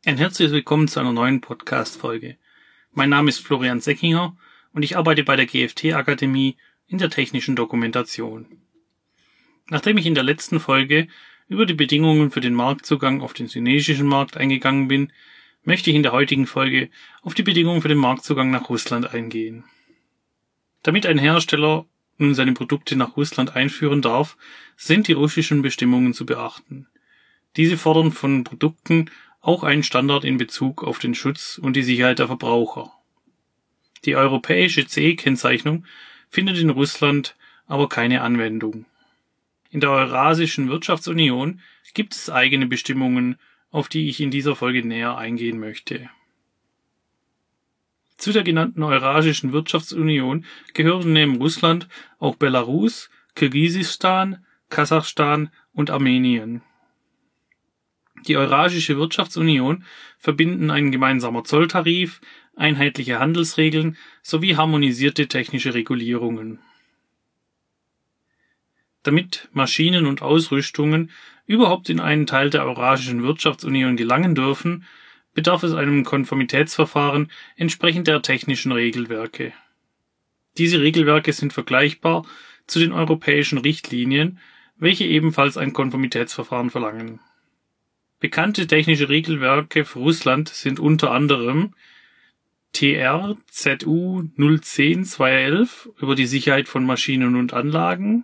Ein herzliches Willkommen zu einer neuen Podcast-Folge. Mein Name ist Florian Seckinger und ich arbeite bei der GFT-Akademie in der technischen Dokumentation. Nachdem ich in der letzten Folge über die Bedingungen für den Marktzugang auf den chinesischen Markt eingegangen bin, möchte ich in der heutigen Folge auf die Bedingungen für den Marktzugang nach Russland eingehen. Damit ein Hersteller nun seine Produkte nach Russland einführen darf, sind die russischen Bestimmungen zu beachten. Diese fordern von Produkten auch einen Standard in Bezug auf den Schutz und die Sicherheit der Verbraucher. Die europäische CE-Kennzeichnung findet in Russland aber keine Anwendung. In der Eurasischen Wirtschaftsunion gibt es eigene Bestimmungen, auf die ich in dieser Folge näher eingehen möchte. Zu der genannten Eurasischen Wirtschaftsunion gehören neben Russland auch Belarus, Kirgisistan, Kasachstan und Armenien. Die Eurasische Wirtschaftsunion verbinden ein gemeinsamer Zolltarif, einheitliche Handelsregeln sowie harmonisierte technische Regulierungen. Damit Maschinen und Ausrüstungen überhaupt in einen Teil der Eurasischen Wirtschaftsunion gelangen dürfen, bedarf es einem Konformitätsverfahren entsprechend der technischen Regelwerke. Diese Regelwerke sind vergleichbar zu den europäischen Richtlinien, welche ebenfalls ein Konformitätsverfahren verlangen. Bekannte technische Regelwerke für Russland sind unter anderem TR-ZU 010-211 über die Sicherheit von Maschinen und Anlagen,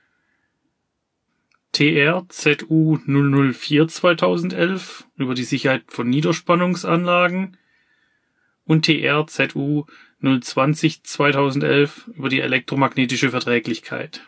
TR-ZU 004-2011 über die Sicherheit von Niederspannungsanlagen und TR-ZU 020-2011 über die elektromagnetische Verträglichkeit.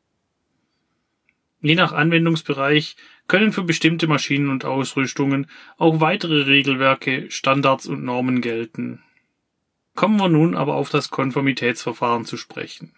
Je nach Anwendungsbereich können für bestimmte Maschinen und Ausrüstungen auch weitere Regelwerke, Standards und Normen gelten. Kommen wir nun aber auf das Konformitätsverfahren zu sprechen.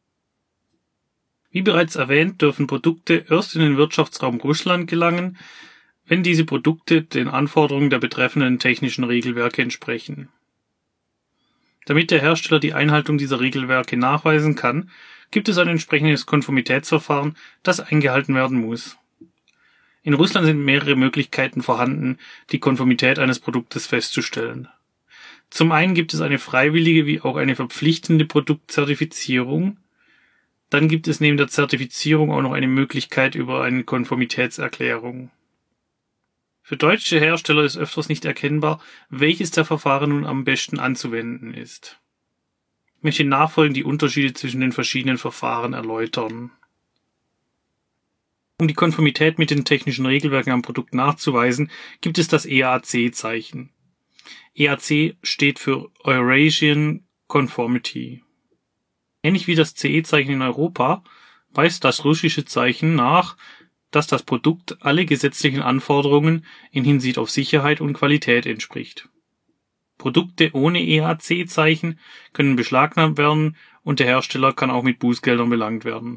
Wie bereits erwähnt, dürfen Produkte erst in den Wirtschaftsraum Russland gelangen, wenn diese Produkte den Anforderungen der betreffenden technischen Regelwerke entsprechen. Damit der Hersteller die Einhaltung dieser Regelwerke nachweisen kann, gibt es ein entsprechendes Konformitätsverfahren, das eingehalten werden muss. In Russland sind mehrere Möglichkeiten vorhanden, die Konformität eines Produktes festzustellen. Zum einen gibt es eine freiwillige wie auch eine verpflichtende Produktzertifizierung. Dann gibt es neben der Zertifizierung auch noch eine Möglichkeit über eine Konformitätserklärung. Für deutsche Hersteller ist öfters nicht erkennbar, welches der Verfahren nun am besten anzuwenden ist. Ich möchte nachfolgend die Unterschiede zwischen den verschiedenen Verfahren erläutern. Um die Konformität mit den technischen Regelwerken am Produkt nachzuweisen, gibt es das EAC-Zeichen. EAC steht für Eurasian Conformity. Ähnlich wie das CE-Zeichen in Europa weist das russische Zeichen nach, dass das Produkt alle gesetzlichen Anforderungen in Hinsicht auf Sicherheit und Qualität entspricht. Produkte ohne EAC-Zeichen können beschlagnahmt werden und der Hersteller kann auch mit Bußgeldern belangt werden.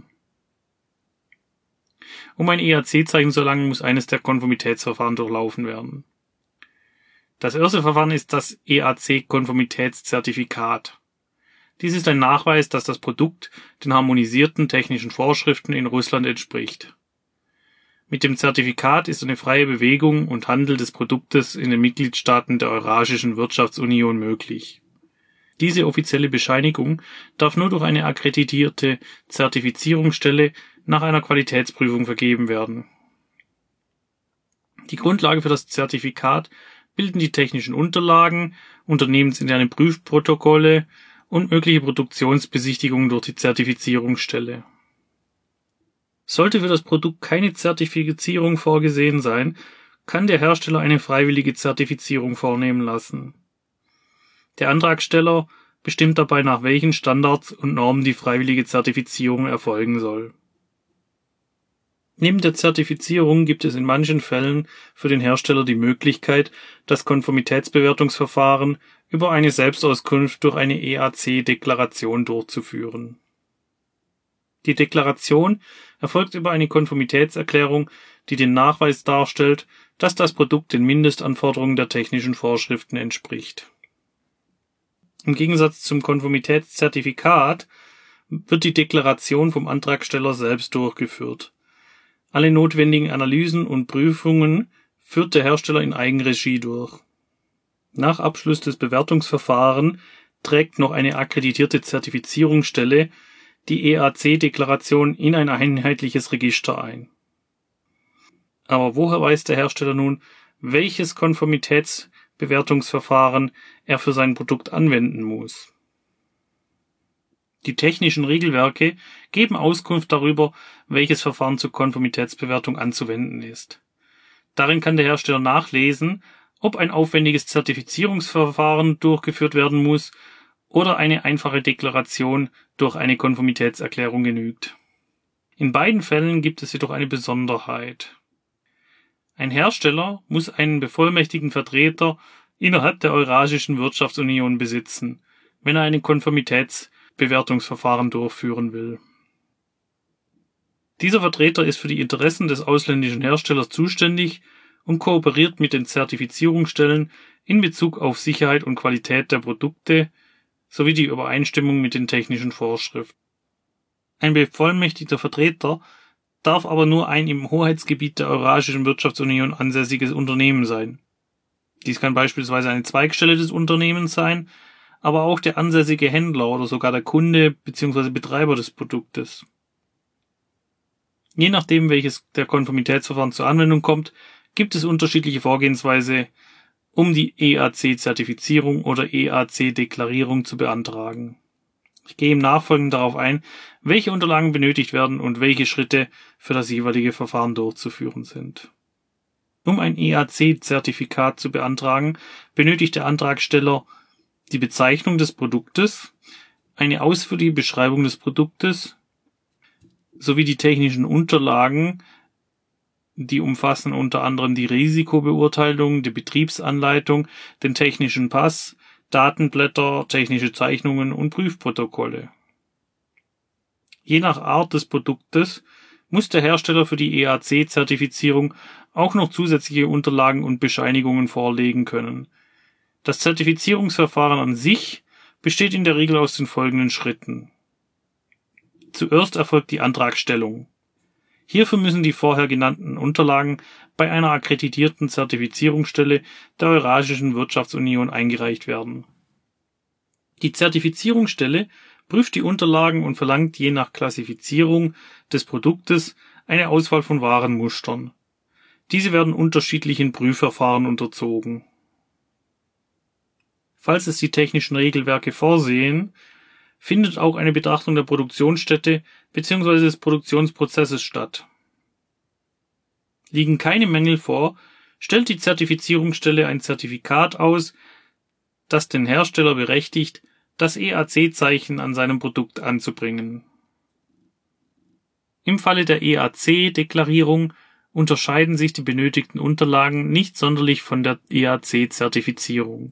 Um ein EAC-Zeichen zu erlangen, muss eines der Konformitätsverfahren durchlaufen werden. Das erste Verfahren ist das EAC-Konformitätszertifikat. Dies ist ein Nachweis, dass das Produkt den harmonisierten technischen Vorschriften in Russland entspricht. Mit dem Zertifikat ist eine freie Bewegung und Handel des Produktes in den Mitgliedstaaten der Eurasischen Wirtschaftsunion möglich. Diese offizielle Bescheinigung darf nur durch eine akkreditierte Zertifizierungsstelle nach einer Qualitätsprüfung vergeben werden. Die Grundlage für das Zertifikat bilden die technischen Unterlagen, unternehmensinterne Prüfprotokolle und mögliche Produktionsbesichtigungen durch die Zertifizierungsstelle. Sollte für das Produkt keine Zertifizierung vorgesehen sein, kann der Hersteller eine freiwillige Zertifizierung vornehmen lassen. Der Antragsteller bestimmt dabei, nach welchen Standards und Normen die freiwillige Zertifizierung erfolgen soll. Neben der Zertifizierung gibt es in manchen Fällen für den Hersteller die Möglichkeit, das Konformitätsbewertungsverfahren über eine Selbstauskunft durch eine EAC-Deklaration durchzuführen. Die Deklaration erfolgt über eine Konformitätserklärung, die den Nachweis darstellt, dass das Produkt den Mindestanforderungen der technischen Vorschriften entspricht. Im Gegensatz zum Konformitätszertifikat wird die Deklaration vom Antragsteller selbst durchgeführt. Alle notwendigen Analysen und Prüfungen führt der Hersteller in Eigenregie durch. Nach Abschluss des Bewertungsverfahrens trägt noch eine akkreditierte Zertifizierungsstelle die EAC-Deklaration in ein einheitliches Register ein. Aber woher weiß der Hersteller nun, welches Konformitätsbewertungsverfahren er für sein Produkt anwenden muss? Die technischen Regelwerke geben Auskunft darüber, welches Verfahren zur Konformitätsbewertung anzuwenden ist. Darin kann der Hersteller nachlesen, ob ein aufwendiges Zertifizierungsverfahren durchgeführt werden muss oder eine einfache Deklaration durch eine Konformitätserklärung genügt. In beiden Fällen gibt es jedoch eine Besonderheit. Ein Hersteller muss einen bevollmächtigten Vertreter innerhalb der Eurasischen Wirtschaftsunion besitzen, wenn er ein Konformitätsbewertungsverfahren durchführen will. Dieser Vertreter ist für die Interessen des ausländischen Herstellers zuständig und kooperiert mit den Zertifizierungsstellen in Bezug auf Sicherheit und Qualität der Produkte sowie die Übereinstimmung mit den technischen Vorschriften. Ein bevollmächtigter Vertreter darf aber nur ein im Hoheitsgebiet der Eurasischen Wirtschaftsunion ansässiges Unternehmen sein. Dies kann beispielsweise eine Zweigstelle des Unternehmens sein, aber auch der ansässige Händler oder sogar der Kunde bzw. Betreiber des Produktes. Je nachdem, welches der Konformitätsverfahren zur Anwendung kommt, gibt es unterschiedliche Vorgehensweise, um die EAC-Zertifizierung oder EAC-Deklarierung zu beantragen. Ich gehe im Nachfolgenden darauf ein, welche Unterlagen benötigt werden und welche Schritte für das jeweilige Verfahren durchzuführen sind. Um ein EAC-Zertifikat zu beantragen, benötigt der Antragsteller die Bezeichnung des Produktes, eine ausführliche Beschreibung des Produktes sowie die technischen Unterlagen, die umfassen unter anderem die Risikobeurteilung, die Betriebsanleitung, den technischen Pass, Datenblätter, technische Zeichnungen und Prüfprotokolle. Je nach Art des Produktes muss der Hersteller für die EAC-Zertifizierung auch noch zusätzliche Unterlagen und Bescheinigungen vorlegen können. Das Zertifizierungsverfahren an sich besteht in der Regel aus den folgenden Schritten. Zuerst erfolgt die Antragstellung. Hierfür müssen die vorher genannten Unterlagen bei einer akkreditierten Zertifizierungsstelle der Eurasischen Wirtschaftsunion eingereicht werden. Die Zertifizierungsstelle prüft die Unterlagen und verlangt je nach Klassifizierung des Produktes eine Auswahl von Warenmustern. Diese werden unterschiedlichen Prüfverfahren unterzogen. Falls es die technischen Regelwerke vorsehen, findet auch eine Betrachtung der Produktionsstätte bzw. des Produktionsprozesses statt. Liegen keine Mängel vor, stellt die Zertifizierungsstelle ein Zertifikat aus, das den Hersteller berechtigt, das EAC-Zeichen an seinem Produkt anzubringen. Im Falle der EAC-Deklarierung unterscheiden sich die benötigten Unterlagen nicht sonderlich von der EAC-Zertifizierung.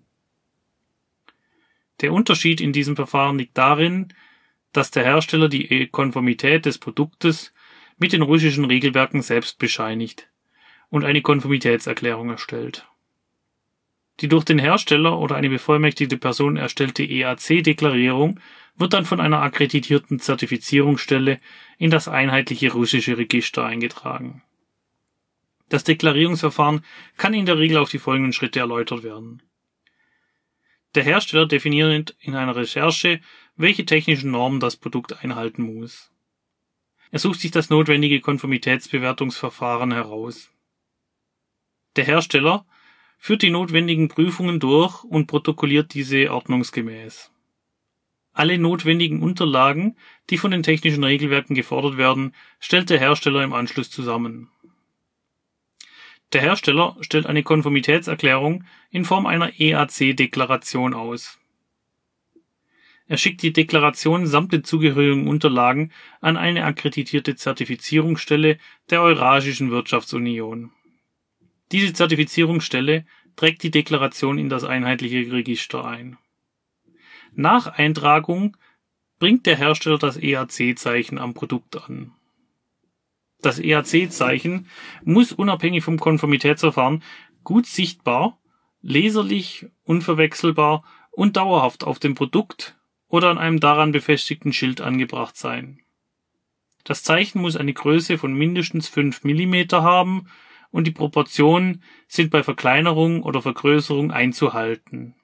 Der Unterschied in diesem Verfahren liegt darin, dass der Hersteller die Konformität des Produktes mit den russischen Regelwerken selbst bescheinigt und eine Konformitätserklärung erstellt. Die durch den Hersteller oder eine bevollmächtigte Person erstellte EAC-Deklarierung wird dann von einer akkreditierten Zertifizierungsstelle in das einheitliche russische Register eingetragen. Das Deklarierungsverfahren kann in der Regel auf die folgenden Schritte erläutert werden. Der Hersteller definiert in einer Recherche, welche technischen Normen das Produkt einhalten muss. Er sucht sich das notwendige Konformitätsbewertungsverfahren heraus. Der Hersteller führt die notwendigen Prüfungen durch und protokolliert diese ordnungsgemäß. Alle notwendigen Unterlagen, die von den technischen Regelwerken gefordert werden, stellt der Hersteller im Anschluss zusammen. Der Hersteller stellt eine Konformitätserklärung in Form einer EAC-Deklaration aus. Er schickt die Deklaration samt den zugehörigen Unterlagen an eine akkreditierte Zertifizierungsstelle der Eurasischen Wirtschaftsunion. Diese Zertifizierungsstelle trägt die Deklaration in das einheitliche Register ein. Nach Eintragung bringt der Hersteller das EAC-Zeichen am Produkt an. Das EAC-Zeichen muss unabhängig vom Konformitätsverfahren gut sichtbar, leserlich, unverwechselbar und dauerhaft auf dem Produkt oder an einem daran befestigten Schild angebracht sein. Das Zeichen muss eine Größe von mindestens 5 mm haben und die Proportionen sind bei Verkleinerung oder Vergrößerung einzuhalten.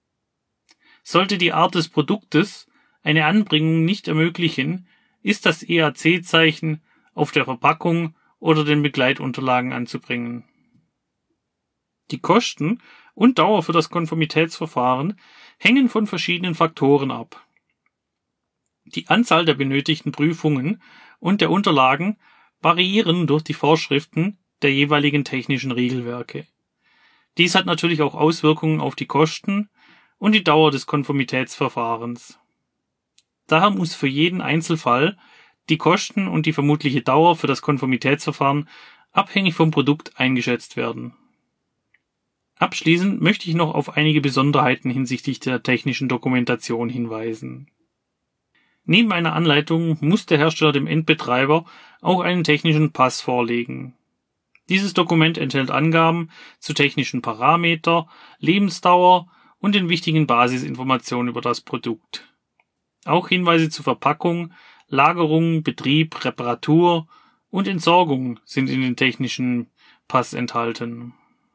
Sollte die Art des Produktes eine Anbringung nicht ermöglichen, ist das EAC-Zeichen auf der Verpackung oder den Begleitunterlagen anzubringen. Die Kosten und Dauer für das Konformitätsverfahren hängen von verschiedenen Faktoren ab. Die Anzahl der benötigten Prüfungen und der Unterlagen variieren durch die Vorschriften der jeweiligen technischen Regelwerke. Dies hat natürlich auch Auswirkungen auf die Kosten und die Dauer des Konformitätsverfahrens. Daher muss für jeden Einzelfall die Kosten und die vermutliche Dauer für das Konformitätsverfahren abhängig vom Produkt eingeschätzt werden. Abschließend möchte ich noch auf einige Besonderheiten hinsichtlich der technischen Dokumentation hinweisen. Neben einer Anleitung muss der Hersteller dem Endbetreiber auch einen technischen Pass vorlegen. Dieses Dokument enthält Angaben zu technischen Parameter, Lebensdauer und den wichtigen Basisinformationen über das Produkt. Auch Hinweise zu Verpackung, Lagerung, Betrieb, Reparatur und Entsorgung sind in den technischen Pass enthalten.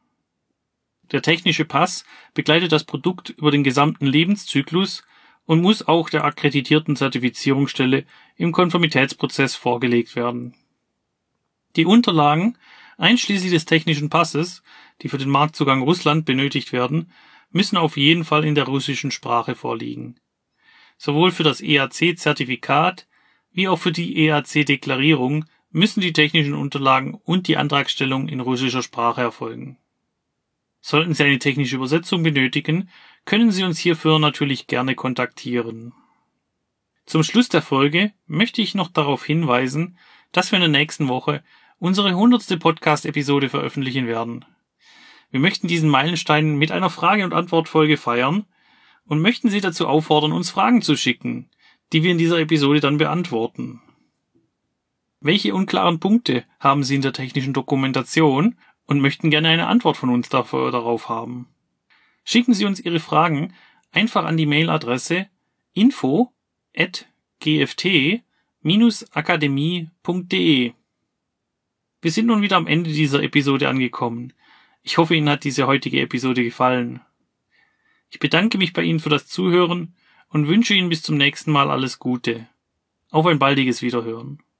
Der technische Pass begleitet das Produkt über den gesamten Lebenszyklus und muss auch der akkreditierten Zertifizierungsstelle im Konformitätsprozess vorgelegt werden. Die Unterlagen, einschließlich des technischen Passes, die für den Marktzugang Russland benötigt werden, müssen auf jeden Fall in der russischen Sprache vorliegen. Sowohl für das EAC-Zertifikat wie auch für die EAC-Deklarierung müssen die technischen Unterlagen und die Antragstellung in russischer Sprache erfolgen. Sollten Sie eine technische Übersetzung benötigen, können Sie uns hierfür natürlich gerne kontaktieren. Zum Schluss der Folge möchte ich noch darauf hinweisen, dass wir in der nächsten Woche unsere 100. Podcast-Episode veröffentlichen werden. Wir möchten diesen Meilenstein mit einer Frage- und Antwortfolge feiern und möchten Sie dazu auffordern, uns Fragen zu schicken, die wir in dieser Episode dann beantworten. Welche unklaren Punkte haben Sie in der technischen Dokumentation und möchten gerne eine Antwort von uns darauf haben? Schicken Sie uns Ihre Fragen einfach an die Mailadresse info@gft-akademie.de. Wir sind nun wieder am Ende dieser Episode angekommen. Ich hoffe, Ihnen hat diese heutige Episode gefallen. Ich bedanke mich bei Ihnen für das Zuhören und wünsche Ihnen bis zum nächsten Mal alles Gute. Auf ein baldiges Wiederhören.